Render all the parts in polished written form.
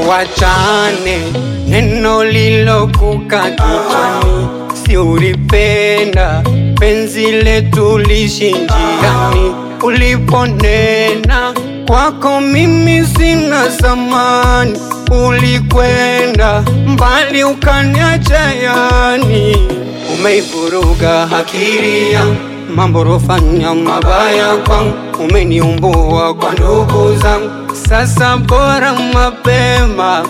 tuachane, neno lilokuka kichwani. Si ulipenda penzi letu liishi njiani, uliponena kwako mimi sina zamani. Ulikwenda mbali ukaniacha yani, umeivuruga akili yangu, mambo rofanya mabaya kwangu, umeniumbua kwa ndugu zangu. Sasa bora mapema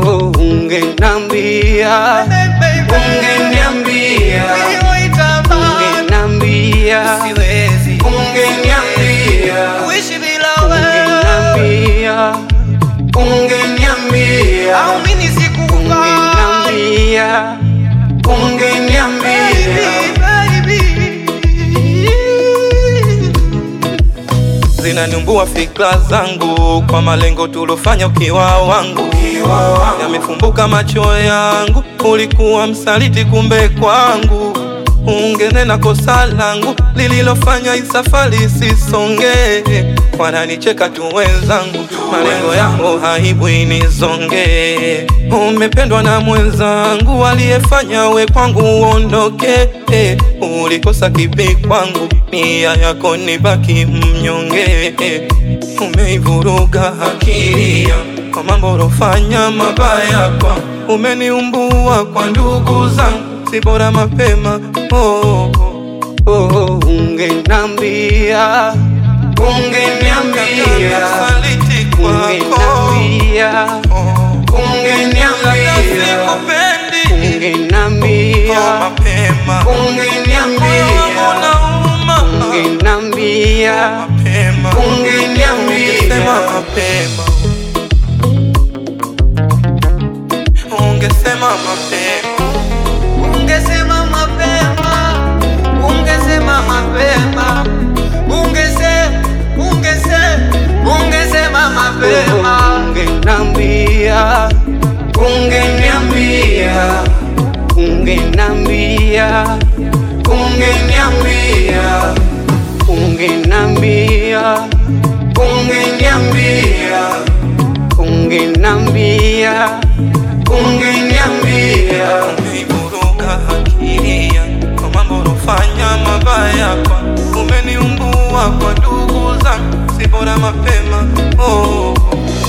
ungenambia, ungeniambia, ungeniambia, siwezi, ungeniambia, kuishi bila wewe, ungeniambia, au mimi sikukungeniambia, ungeniambia. Zinaniumbua fikra zangu kwa malengo tulofanya ukiwa wangu. Yamefumbuka macho yangu, ulikuwa msaliti kumbe kwangu. Ungenena kosa langu lililofanya isafari sisonge. Wananicheka tu wenzangu, malengo yako haibu inizonge. Umependwa na mwenzangu aliyefanya we kwangu uondoke. Ulikosa kipi kwangu, nia yako nibaki mnyonge. Umeivuruga akili yangu kwa mambo rofanya mabaya kwangu, umeniumbua kwa ndugu zangu, si bora mapema. Ungenambia, ungeniambia, saliti kwako, ungeniambia, ungeniambia, mapema, ungeniambia, ungeniambia, mapema, ungeniambia, mapema, ungesema mapema, ungesema mapema, ungesema mapema, ungesema mapema, ungeniambia, ungeniambia, ungeniambia, ungeniambia, ungeniambia, ungeniambia, ungeniambia, ungeniambia. umeivuruga akili yangu kwa mambo rofanya mabaya kwangu, umeniumbua kwa ndugu zangu, si bora mapema.